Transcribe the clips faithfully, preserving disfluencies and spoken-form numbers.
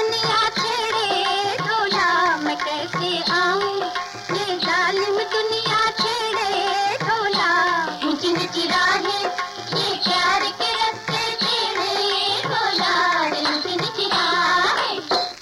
दुनिया छेड़े ढोला, मैं कैसे आऊं, ये जालिम दुनिया छेड़े ढोला। ऊंची नीची राहें ये प्यार के रास्ते छेड़े ढोला, ऊंची नीची राहें।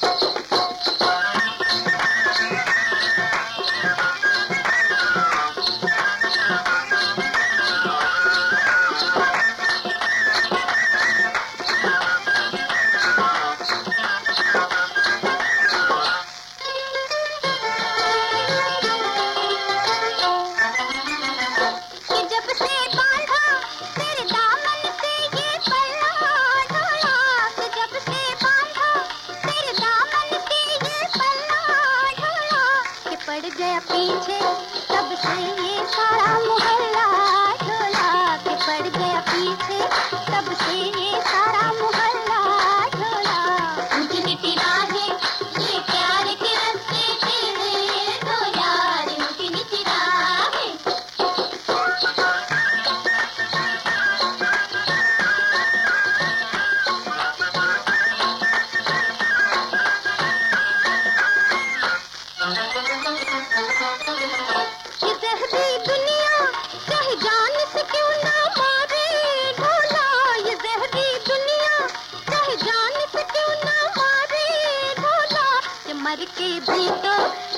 पड़ गया पीछे तब से ये सारा मोहल्ला ढोला, के पड़ गया पीछे तब से ये सारा मोहल्ला ढोला। ऊंची नीची राहें ये प्यार के रास्ते छेड़े ढोला, ऊंची नीची राहें। ये जहरी दुनिया चाहे जान से क्यों ना मारे ढोला, ये जहरी दुनिया चाहे जान से क्यों ना मारे ढोला, कि मर के भी तो